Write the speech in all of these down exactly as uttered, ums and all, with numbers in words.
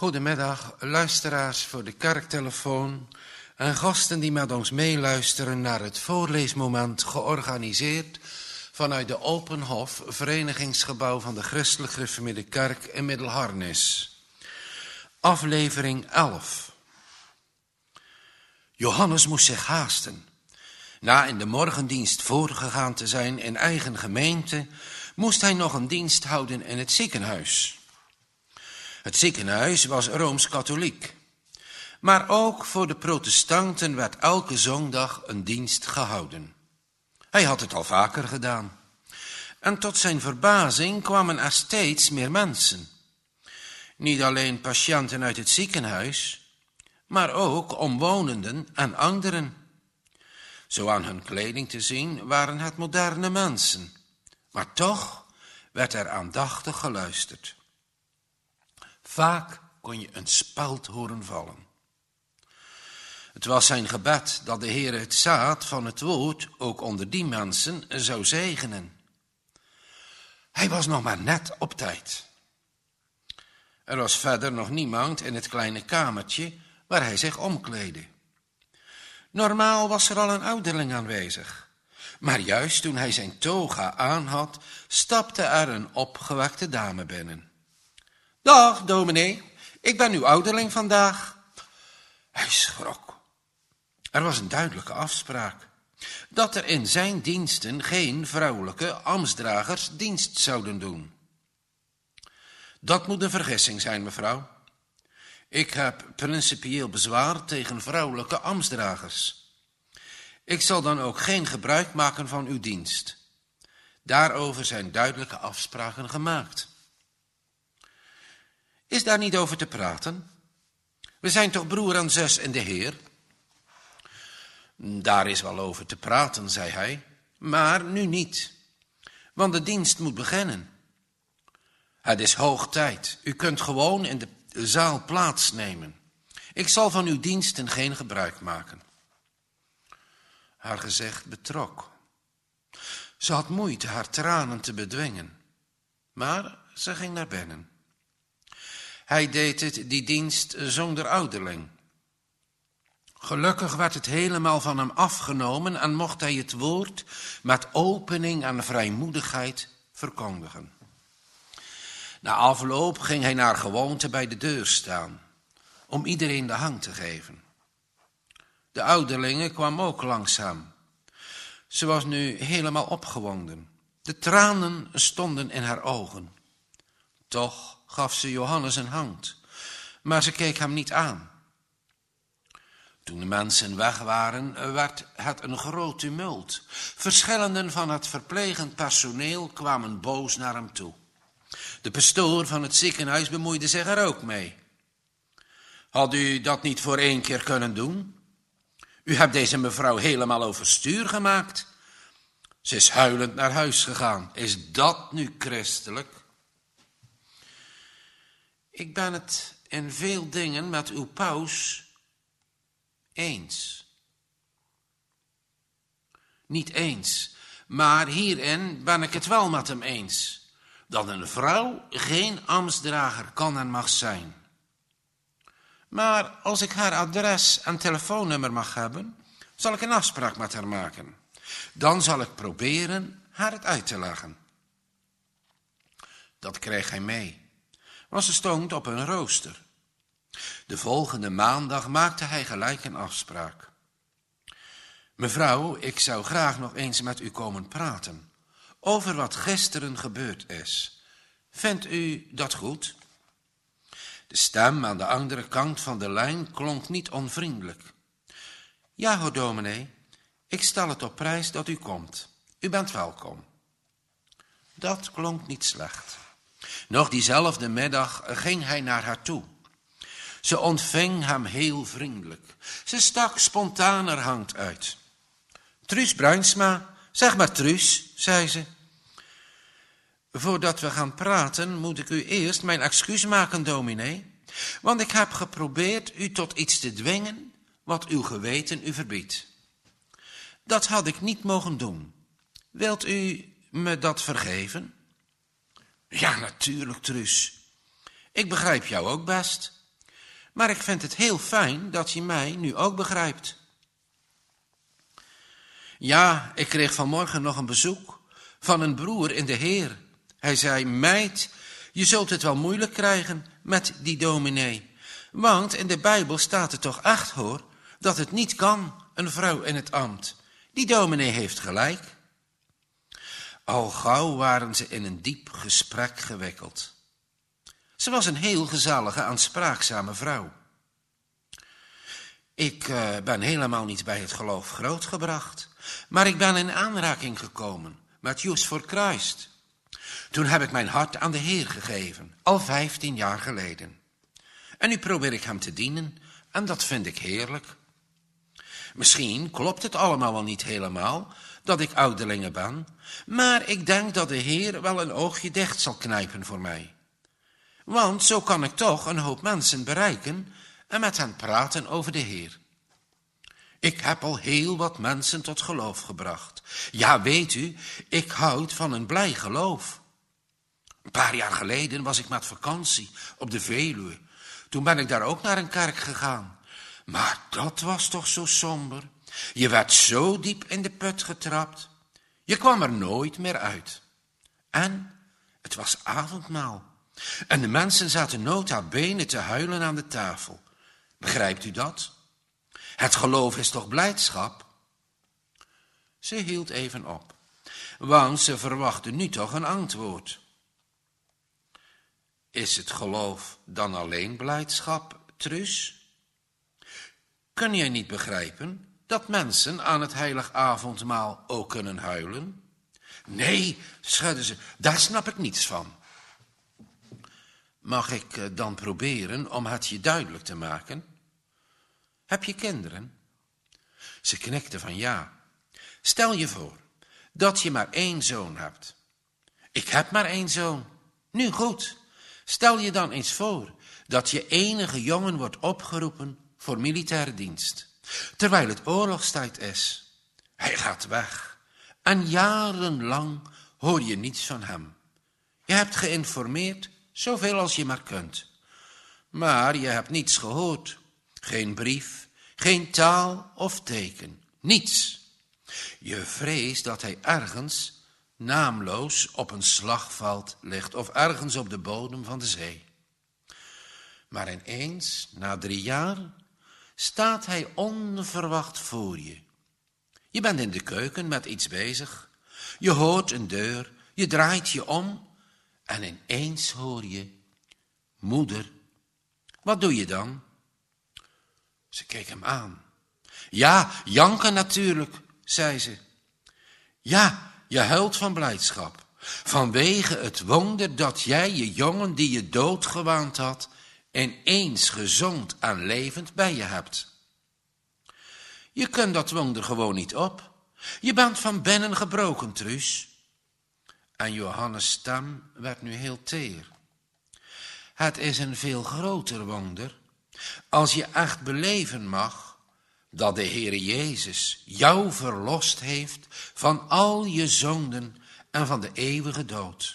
Goedemiddag, luisteraars voor de kerktelefoon en gasten die met ons meeluisteren naar het voorleesmoment georganiseerd vanuit de Openhof, verenigingsgebouw van de Christelijk Gereformeerde Kerk in Middelharnis. Aflevering elf. Johannes moest zich haasten. Na in de morgendienst voorgegaan te zijn in eigen gemeente, moest hij nog een dienst houden in het ziekenhuis. Het ziekenhuis was rooms-katholiek, maar ook voor de protestanten werd elke zondag een dienst gehouden. Hij had het al vaker gedaan. En tot zijn verbazing kwamen er steeds meer mensen. Niet alleen patiënten uit het ziekenhuis, maar ook omwonenden en anderen. Zo aan hun kleding te zien waren het moderne mensen, maar toch werd er aandachtig geluisterd. Vaak kon je een speld horen vallen. Het was zijn gebed dat de Heer het zaad van het woord ook onder die mensen zou zegenen. Hij was nog maar net op tijd. Er was verder nog niemand in het kleine kamertje waar hij zich omkleedde. Normaal was er al een ouderling aanwezig, maar juist toen hij zijn toga aanhad, stapte er een opgewekte dame binnen. Dag, dominee, ik ben uw ouderling vandaag. Hij schrok. Er was een duidelijke afspraak dat er in zijn diensten geen vrouwelijke ambtsdragers dienst zouden doen. Dat moet een vergissing zijn, mevrouw. Ik heb principieel bezwaar tegen vrouwelijke ambtsdragers. Ik zal dan ook geen gebruik maken van uw dienst. Daarover zijn duidelijke afspraken gemaakt. Is daar niet over te praten? We zijn toch broer en zus in de Heer? Daar is wel over te praten, zei hij, maar nu niet, want de dienst moet beginnen. Het is hoog tijd, u kunt gewoon in de zaal plaatsnemen. Ik zal van uw diensten geen gebruik maken. Haar gezicht betrok. Ze had moeite haar tranen te bedwingen, maar ze ging naar binnen. Hij deed het, die dienst, zonder ouderling. Gelukkig werd het helemaal van hem afgenomen en mocht hij het woord met opening en vrijmoedigheid verkondigen. Na afloop ging hij naar gewoonte bij de deur staan, om iedereen de hand te geven. De ouderlinge kwam ook langzaam. Ze was nu helemaal opgewonden. De tranen stonden in haar ogen. Toch gaf ze Johannes een hand, maar ze keek hem niet aan. Toen de mensen weg waren, werd het een groot tumult. Verschillenden van het verplegend personeel kwamen boos naar hem toe. De pastoor van het ziekenhuis bemoeide zich er ook mee. Had u dat niet voor één keer kunnen doen? U hebt deze mevrouw helemaal overstuur gemaakt. Ze is huilend naar huis gegaan. Is dat nu christelijk? Ik ben het in veel dingen met uw paus eens. Niet eens, maar hierin ben ik het wel met hem eens. Dat een vrouw geen ambtsdrager kan en mag zijn. Maar als ik haar adres en telefoonnummer mag hebben, zal ik een afspraak met haar maken. Dan zal ik proberen haar het uit te leggen. Dat kreeg hij mee. Want ze stond op een rooster. De volgende maandag maakte hij gelijk een afspraak. Mevrouw, ik zou graag nog eens met u komen praten over wat gisteren gebeurd is. Vindt u dat goed? De stem aan de andere kant van de lijn klonk niet onvriendelijk. Ja, hoor dominee, ik stel het op prijs dat u komt. U bent welkom. Dat klonk niet slecht. Nog diezelfde middag ging hij naar haar toe. Ze ontving hem heel vriendelijk. Ze stak spontaan haar hand uit. Truus Bruinsma, zeg maar Truus, zei ze. Voordat we gaan praten, moet ik u eerst mijn excuus maken, dominee. Want ik heb geprobeerd u tot iets te dwingen wat uw geweten u verbiedt. Dat had ik niet mogen doen. Wilt u me dat vergeven? Ja, natuurlijk, Truus. Ik begrijp jou ook best. Maar ik vind het heel fijn dat je mij nu ook begrijpt. Ja, ik kreeg vanmorgen nog een bezoek van een broer in de Heer. Hij zei, meid, je zult het wel moeilijk krijgen met die dominee. Want in de Bijbel staat het toch echt, hoor, dat het niet kan, een vrouw in het ambt. Die dominee heeft gelijk. Al gauw waren ze in een diep gesprek gewikkeld. Ze was een heel gezellige, aanspraakzame vrouw. Ik uh, ben helemaal niet bij het geloof grootgebracht, maar ik ben in aanraking gekomen met Youth for Christ. Toen heb ik mijn hart aan de Heer gegeven, al vijftien jaar geleden. En nu probeer ik hem te dienen en dat vind ik heerlijk. Misschien klopt het allemaal wel niet helemaal, dat ik ouderlinge ben, maar ik denk dat de Heer wel een oogje dicht zal knijpen voor mij. Want zo kan ik toch een hoop mensen bereiken en met hen praten over de Heer. Ik heb al heel wat mensen tot geloof gebracht. Ja, weet u, ik houd van een blij geloof. Een paar jaar geleden was ik met vakantie op de Veluwe. Toen ben ik daar ook naar een kerk gegaan. Maar dat was toch zo somber. Je werd zo diep in de put getrapt. Je kwam er nooit meer uit. En het was avondmaal. En de mensen zaten nota bene te huilen aan de tafel. Begrijpt u dat? Het geloof is toch blijdschap? Ze hield even op, want ze verwachtte nu toch een antwoord. Is het geloof dan alleen blijdschap, Truus? Kun jij niet begrijpen dat mensen aan het heilig avondmaal ook kunnen huilen? Nee, schudde ze, daar snap ik niets van. Mag ik dan proberen om het je duidelijk te maken? Heb je kinderen? Ze knikte van ja. Stel je voor dat je maar één zoon hebt. Ik heb maar één zoon. Nu goed, stel je dan eens voor dat je enige jongen wordt opgeroepen voor militaire dienst, terwijl het oorlogstijd is. Hij gaat weg en jarenlang hoor je niets van hem. Je hebt geïnformeerd, zoveel als je maar kunt. Maar je hebt niets gehoord. Geen brief, geen taal of teken, niets. Je vreest dat hij ergens, naamloos, op een slagveld ligt of ergens op de bodem van de zee. Maar ineens, na drie jaar, staat hij onverwacht voor je. Je bent in de keuken met iets bezig. Je hoort een deur, je draait je om en ineens hoor je, moeder, wat doe je dan? Ze keek hem aan. Ja, janken natuurlijk, zei ze. Ja, je huilt van blijdschap. Vanwege het wonder dat jij je jongen die je dood gewaand had, ineens gezond en levend bij je hebt. Je kunt dat wonder gewoon niet op. Je bent van binnen gebroken, Truus. En Johannes' stem werd nu heel teer. Het is een veel groter wonder als je echt beleven mag dat de Heere Jezus jou verlost heeft van al je zonden en van de eeuwige dood.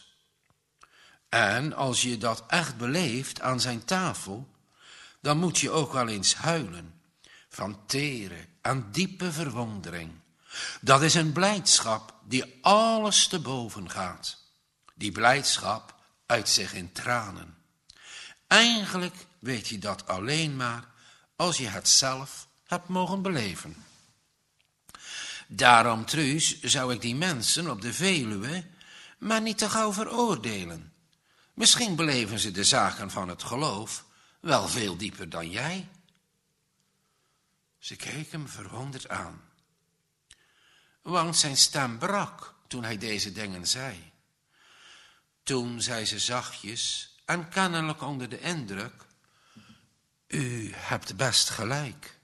En als je dat echt beleeft aan zijn tafel, dan moet je ook wel eens huilen van tere en diepe verwondering. Dat is een blijdschap die alles te boven gaat. Die blijdschap uit zich in tranen. Eigenlijk weet je dat alleen maar als je het zelf hebt mogen beleven. Daarom, Truus, zou ik die mensen op de Veluwe maar niet te gauw veroordelen. Misschien beleven ze de zaken van het geloof wel veel dieper dan jij. Ze keek hem verwonderd aan. Want zijn stem brak toen hij deze dingen zei. Toen zei ze zachtjes en kennelijk onder de indruk, u hebt best gelijk.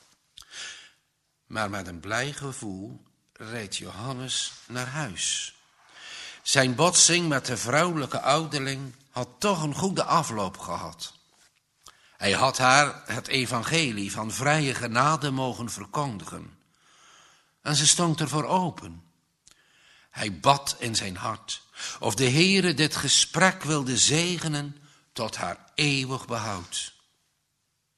Maar met een blij gevoel reed Johannes naar huis. Zijn botsing met de vrouwelijke ouderling had toch een goede afloop gehad. Hij had haar het evangelie van vrije genade mogen verkondigen. En ze stond ervoor open. Hij bad in zijn hart of de Heere dit gesprek wilde zegenen tot haar eeuwig behoud.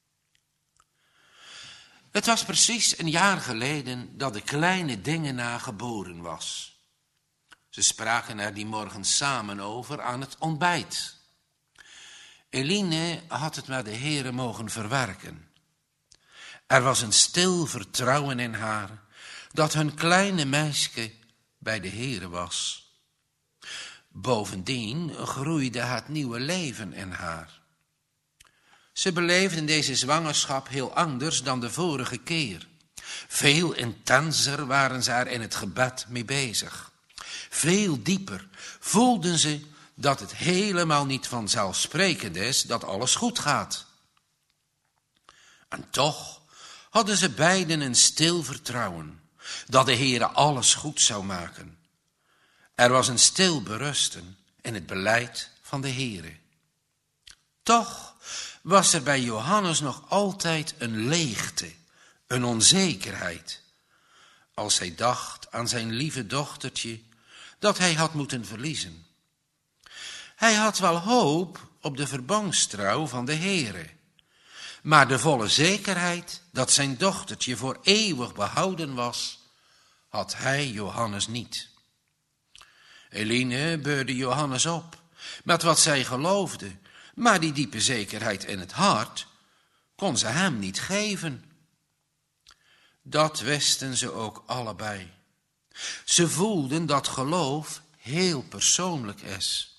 Het was precies een jaar geleden dat de kleine Dingena geboren was. Ze spraken er die morgen samen over aan het ontbijt. Eline had het met de Heere mogen verwerken. Er was een stil vertrouwen in haar dat hun kleine meisje bij de Heere was. Bovendien groeide het nieuwe leven in haar. Ze beleefden deze zwangerschap heel anders dan de vorige keer. Veel intenser waren ze er in het gebed mee bezig. Veel dieper voelden ze dat het helemaal niet vanzelfsprekend is dat alles goed gaat. En toch hadden ze beiden een stil vertrouwen dat de Heere alles goed zou maken. Er was een stil berusten in het beleid van de Heere. Toch was er bij Johannes nog altijd een leegte, een onzekerheid, als hij dacht aan zijn lieve dochtertje dat hij had moeten verliezen. Hij had wel hoop op de verbondstrouw van de Heere, maar de volle zekerheid dat zijn dochtertje voor eeuwig behouden was, had hij Johannes niet. Eline beurde Johannes op met wat zij geloofde, maar die diepe zekerheid in het hart kon ze hem niet geven. Dat wisten ze ook allebei. Ze voelden dat geloof heel persoonlijk is.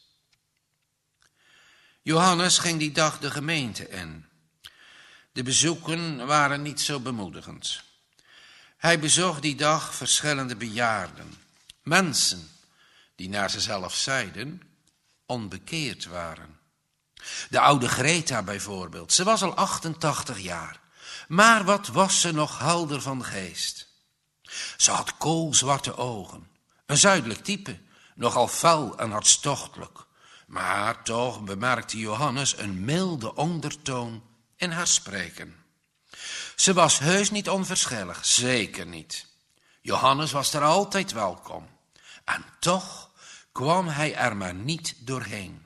Johannes ging die dag de gemeente in. De bezoeken waren niet zo bemoedigend. Hij bezocht die dag verschillende bejaarden, mensen die naar zichzelf zeiden onbekeerd waren. De oude Greta bijvoorbeeld, ze was al achtentachtig jaar, maar wat was ze nog helder van geest. Ze had koolzwarte ogen, een zuidelijk type, nogal fel en hartstochtelijk, maar toch bemerkte Johannes een milde ondertoon in haar spreken. Ze was heus niet onverschillig, zeker niet. Johannes was er altijd welkom, en toch kwam hij er maar niet doorheen.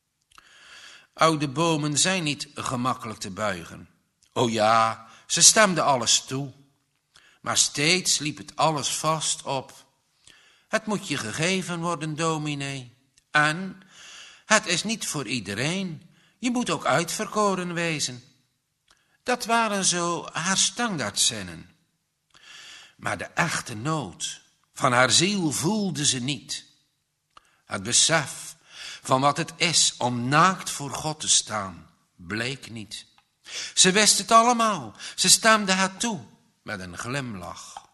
Oude bomen zijn niet gemakkelijk te buigen. O ja, ze stemden alles toe. Maar steeds liep het alles vast op. Het moet je gegeven worden, dominee. En het is niet voor iedereen. Je moet ook uitverkoren wezen. Dat waren zo haar standaardzinnen. Maar de echte nood van haar ziel voelde ze niet. Het besef van wat het is om naakt voor God te staan, bleek niet. Ze wist het allemaal, ze stemde het toe met een glimlach.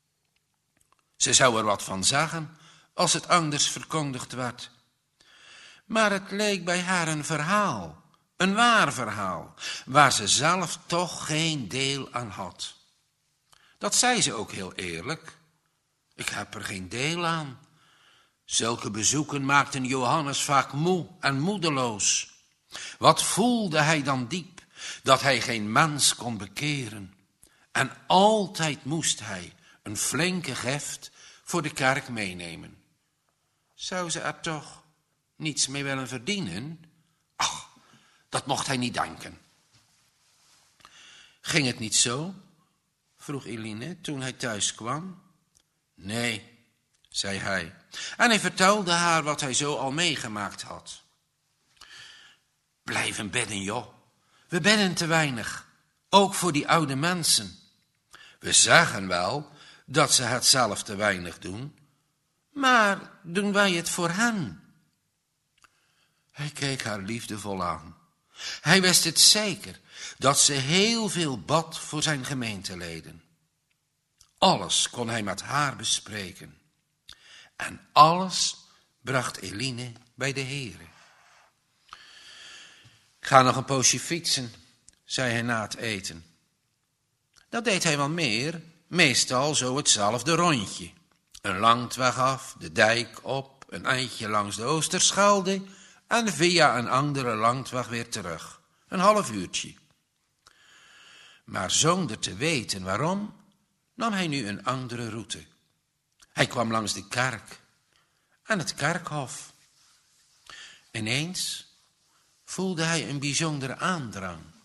Ze zou er wat van zeggen als het anders verkondigd werd. Maar het leek bij haar een verhaal, een waar verhaal, waar ze zelf toch geen deel aan had. Dat zei ze ook heel eerlijk. Ik heb er geen deel aan. Zulke bezoeken maakten Johannes vaak moe en moedeloos. Wat voelde hij dan diep, dat hij geen mens kon bekeren. En altijd moest hij een flinke gift voor de kerk meenemen. Zou ze er toch niets mee willen verdienen? Ach, dat mocht hij niet denken. Ging het niet zo? Vroeg Eline toen hij thuis kwam. Nee, zei hij. En hij vertelde haar wat hij zo al meegemaakt had. Blijven bidden, joh. We bidden te weinig, ook voor die oude mensen. We zeggen wel dat ze het zelf te weinig doen, maar doen wij het voor hen? Hij keek haar liefdevol aan. Hij wist het zeker, dat ze heel veel bad voor zijn gemeenteleden. Alles kon hij met haar bespreken. En alles bracht Eline bij de Heere. Ik ga nog een poosje fietsen, zei hij na het eten. Dat deed hij wel meer, meestal zo hetzelfde rondje. Een landweg af, de dijk op, een eindje langs de Oosterschelde en via een andere landweg weer terug. Een half uurtje. Maar zonder te weten waarom, nam hij nu een andere route. Hij kwam langs de kerk en het kerkhof. Ineens voelde hij een bijzondere aandrang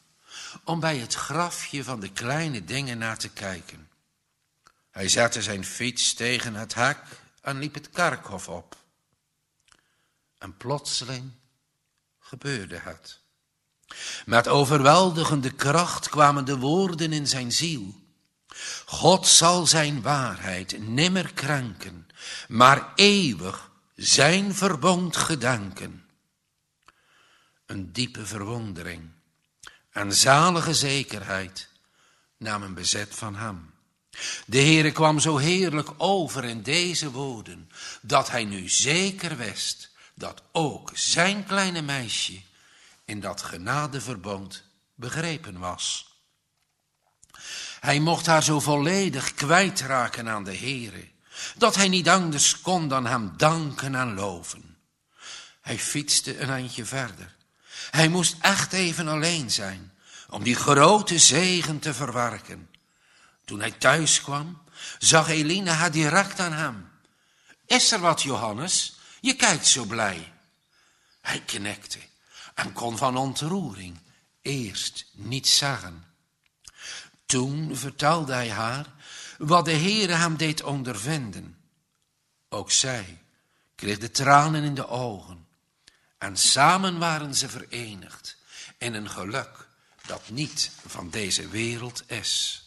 om bij het grafje van de kleine dingen naar te kijken. Hij zette zijn fiets tegen het hek en liep het kerkhof op. En plotseling gebeurde het. Met overweldigende kracht kwamen de woorden in zijn ziel. God zal zijn waarheid nimmer krenken, maar eeuwig zijn verbond gedenken. Een diepe verwondering en zalige zekerheid namen bezit van hem. De Heere kwam zo heerlijk over in deze woorden, dat hij nu zeker wist dat ook zijn kleine meisje in dat genadeverbond begrepen was. Hij mocht haar zo volledig kwijtraken aan de Heere, dat hij niet anders kon dan hem danken en loven. Hij fietste een eindje verder. Hij moest echt even alleen zijn, om die grote zegen te verwerken. Toen hij thuis kwam, zag Eline haar direct aan hem. Is er wat, Johannes? Je kijkt zo blij. Hij knikte en kon van ontroering eerst niets zeggen. Toen vertelde hij haar wat de Heere hem deed ondervinden. Ook zij kreeg de tranen in de ogen. En samen waren ze verenigd in een geluk dat niet van deze wereld is.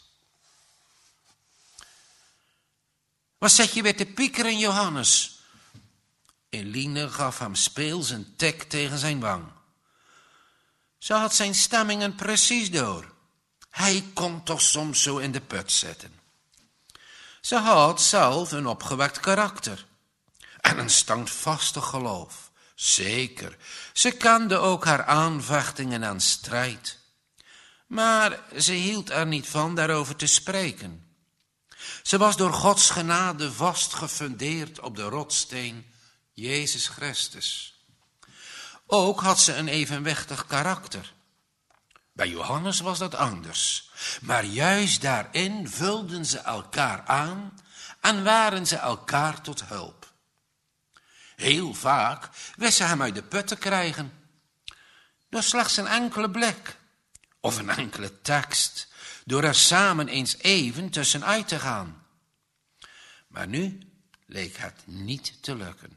Wat zet je weer te piekeren, Johannes? Eline gaf hem speels een tik tegen zijn wang. Ze had zijn stemmingen precies door. Hij kon toch soms zo in de put zitten. Ze had zelf een opgewekt karakter en een standvastig geloof. Zeker, ze kende ook haar aanvechtingen en strijd. Maar ze hield er niet van daarover te spreken. Ze was door Gods genade vast gefundeerd op de rotssteen Jezus Christus. Ook had ze een evenwichtig karakter. Bij Johannes was dat anders. Maar juist daarin vulden ze elkaar aan en waren ze elkaar tot hulp. Heel vaak wist ze hem uit de put te krijgen. Door slechts een enkele blik of een enkele tekst. Door er samen eens even tussenuit te gaan. Maar nu leek het niet te lukken.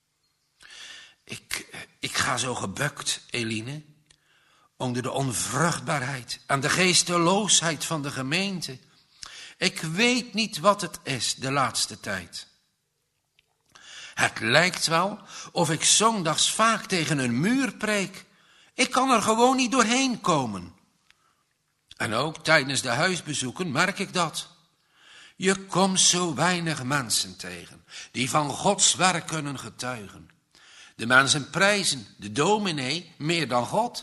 Ik, ik ga zo gebukt, Eline, onder de onvruchtbaarheid en de geesteloosheid van de gemeente. Ik weet niet wat het is de laatste tijd. Het lijkt wel of ik zondags vaak tegen een muur preek. Ik kan er gewoon niet doorheen komen. En ook tijdens de huisbezoeken merk ik dat. Je komt zo weinig mensen tegen die van Gods werk kunnen getuigen. De mensen prijzen de dominee meer dan God.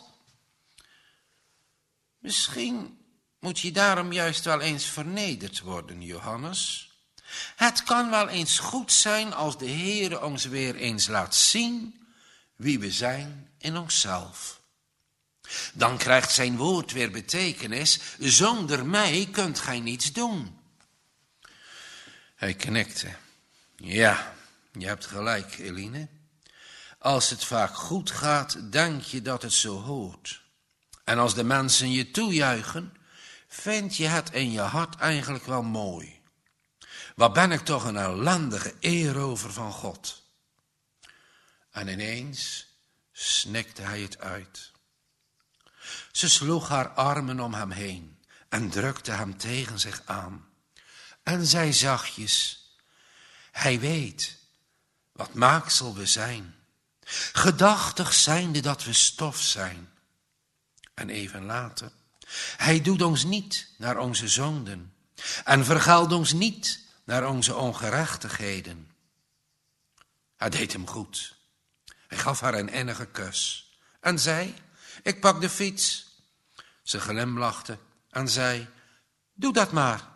Misschien moet je daarom juist wel eens vernederd worden, Johannes. Het kan wel eens goed zijn als de Heere ons weer eens laat zien wie we zijn in onszelf. Dan krijgt zijn woord weer betekenis. Zonder mij kunt gij niets doen. Hij knikte. Ja, je hebt gelijk, Eline. Als het vaak goed gaat, denk je dat het zo hoort. En als de mensen je toejuichen, vind je het in je hart eigenlijk wel mooi. Wat ben ik toch een ellendige eerover van God. En ineens snikte hij het uit. Ze sloeg haar armen om hem heen en drukte hem tegen zich aan. En zei zachtjes, hij weet wat maaksel we zijn. Gedachtig zijnde dat we stof zijn. En even later, hij doet ons niet naar onze zonden en vergeldt ons niet naar onze ongerechtigheden. Het deed hem goed. Hij gaf haar een innige kus en zei, ik pak de fiets. Ze glimlachte en zei, doe dat maar.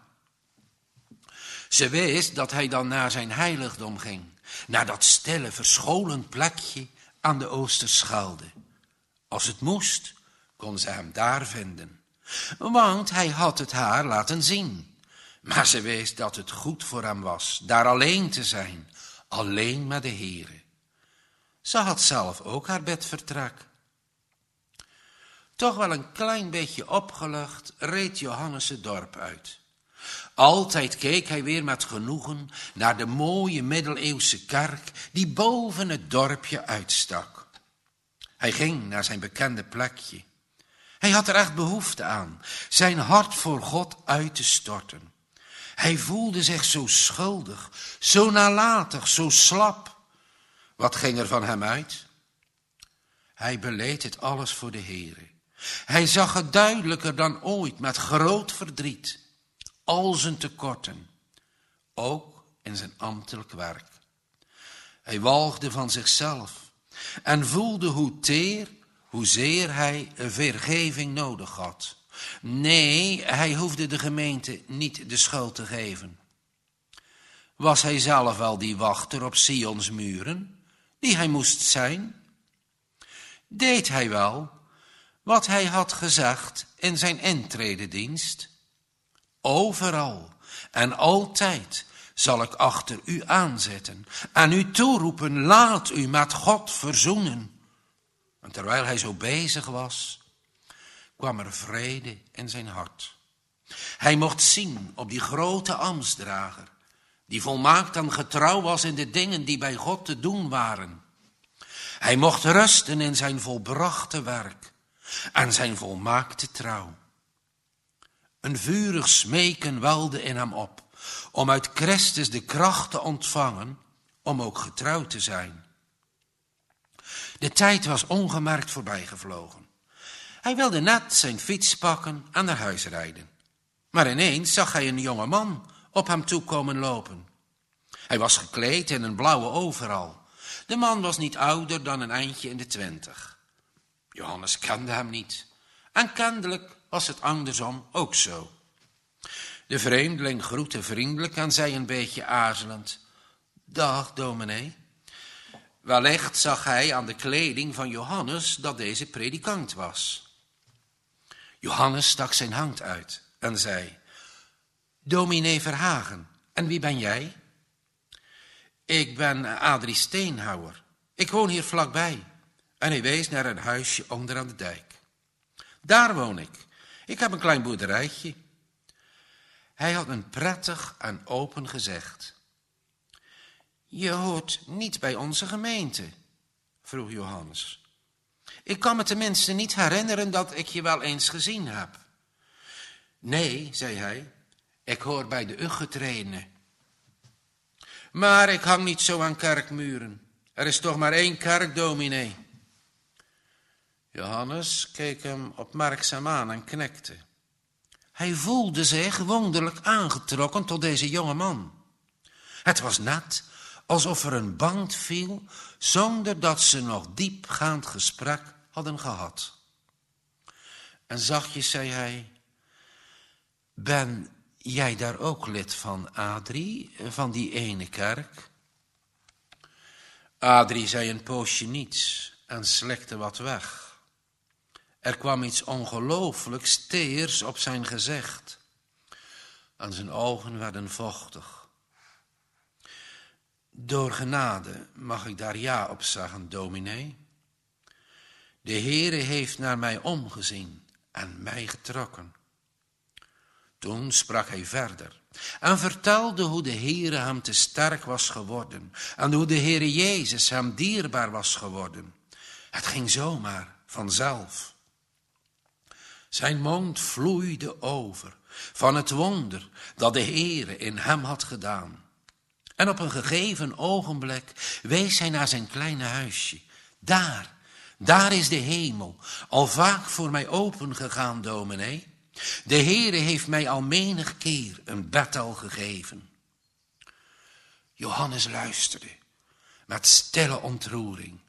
Ze wist dat hij dan naar zijn heiligdom ging, naar dat stille, verscholen plekje aan de Oosterschelde. Als het moest, kon ze hem daar vinden, want hij had het haar laten zien. Maar ze wist dat het goed voor hem was, daar alleen te zijn, alleen met de Heere. Ze had zelf ook haar bedvertrek. Toch wel een klein beetje opgelucht reed Johannes het dorp uit. Altijd keek hij weer met genoegen naar de mooie middeleeuwse kerk die boven het dorpje uitstak. Hij ging naar zijn bekende plekje. Hij had er echt behoefte aan, zijn hart voor God uit te storten. Hij voelde zich zo schuldig, zo nalatig, zo slap. Wat ging er van hem uit? Hij beleed het alles voor de Heere. Hij zag het duidelijker dan ooit met groot verdriet. Al zijn tekorten, ook in zijn ambtelijk werk. Hij walgde van zichzelf en voelde hoe teer, hoezeer hij een vergeving nodig had. Nee, hij hoefde de gemeente niet de schuld te geven. Was hij zelf wel die wachter op Sions muren, die hij moest zijn? Deed hij wel wat hij had gezegd in zijn intrededienst? Overal en altijd zal ik achter u aanzetten en u toeroepen, laat u met God verzoenen. En terwijl hij zo bezig was, kwam er vrede in zijn hart. Hij mocht zien op die grote ambtsdrager, die volmaakt en getrouw was in de dingen die bij God te doen waren. Hij mocht rusten in zijn volbrachte werk en zijn volmaakte trouw. Een vurig smeken welde in hem op, om uit Christus de kracht te ontvangen, om ook getrouw te zijn. De tijd was ongemerkt voorbijgevlogen. Hij wilde net zijn fiets pakken en naar huis rijden. Maar ineens zag hij een jonge man op hem toe komen lopen. Hij was gekleed in een blauwe overal. De man was niet ouder dan een eindje in de twintig. Johannes kende hem niet. En kennelijk was het andersom ook zo. De vreemdeling groette vriendelijk en zei een beetje aarzelend: dag, dominee. Wellicht zag hij aan de kleding van Johannes dat deze predikant was. Johannes stak zijn hand uit en zei: dominee Verhagen, en wie ben jij? Ik ben Adrie Steenhouwer. Ik woon hier vlakbij. En hij wees naar een huisje onder aan de dijk. Daar woon ik. Ik heb een klein boerderijtje. Hij had een prettig en open gezicht. Je hoort niet bij onze gemeente, vroeg Johannes. Ik kan me tenminste niet herinneren dat ik je wel eens gezien heb. Nee, zei hij, ik hoor bij de Uggetredenen. Maar ik hang niet zo aan kerkmuren. Er is toch maar één kerkdominee. Johannes keek hem opmerkzaam aan en knikte. Hij voelde zich wonderlijk aangetrokken tot deze jonge man. Het was net alsof er een band viel, zonder dat ze nog diepgaand gesprek hadden gehad. En zachtjes zei hij: ben jij daar ook lid van, Adrie, van die ene kerk? Adrie zei een poosje niets en slikte wat weg. Er kwam iets ongelooflijks teers op zijn gezicht en zijn ogen werden vochtig. Door genade mag ik daar ja op zeggen, dominee. De Heere heeft naar mij omgezien en mij getrokken. Toen sprak hij verder en vertelde hoe de Heere hem te sterk was geworden en hoe de Heere Jezus hem dierbaar was geworden. Het ging zomaar, vanzelf. Zijn mond vloeide over van het wonder dat de Heere in hem had gedaan. En op een gegeven ogenblik wees hij naar zijn kleine huisje. Daar, daar is de hemel, al vaak voor mij opengegaan, dominee. De Heere heeft mij al menig keer een bed al gegeven. Johannes luisterde met stille ontroering.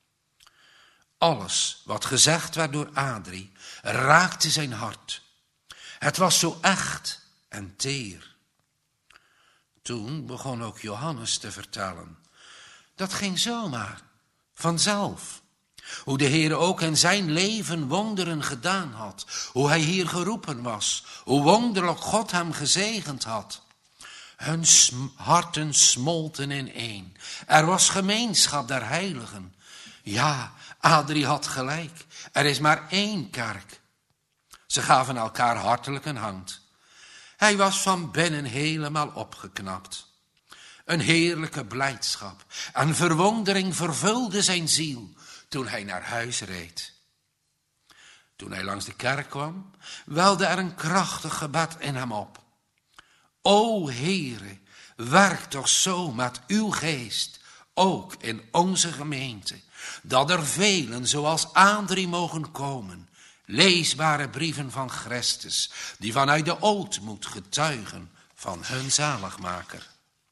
Alles wat gezegd werd door Adrie raakte zijn hart. Het was zo echt en teer. Toen begon ook Johannes te vertellen. Dat ging zomaar, vanzelf. Hoe de Heer ook in zijn leven wonderen gedaan had. Hoe hij hier geroepen was. Hoe wonderlijk God hem gezegend had. Hun sm- harten smolten in één. Er was gemeenschap der heiligen. Ja, Adrie had gelijk. Er is maar één kerk. Ze gaven elkaar hartelijk een hand. Hij was van binnen helemaal opgeknapt. Een heerlijke blijdschap en verwondering vervulde zijn ziel toen hij naar huis reed. Toen hij langs de kerk kwam, welde er een krachtig gebed in hem op. O Heere, werk toch zo met uw geest, ook in onze gemeente, dat er velen zoals Adrie mogen komen, leesbare brieven van Christus, die vanuit de ootmoed getuigen van hun zaligmaker.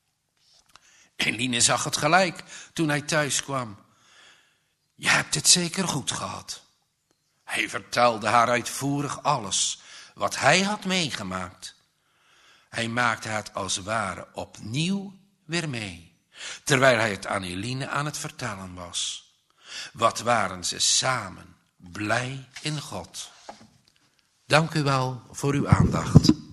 Eline zag het gelijk toen hij thuis kwam. Je hebt het zeker goed gehad. Hij vertelde haar uitvoerig alles wat hij had meegemaakt. Hij maakte het als het ware opnieuw weer mee, terwijl hij het aan Eline aan het vertellen was. Wat waren ze samen blij in God. Dank u wel voor uw aandacht.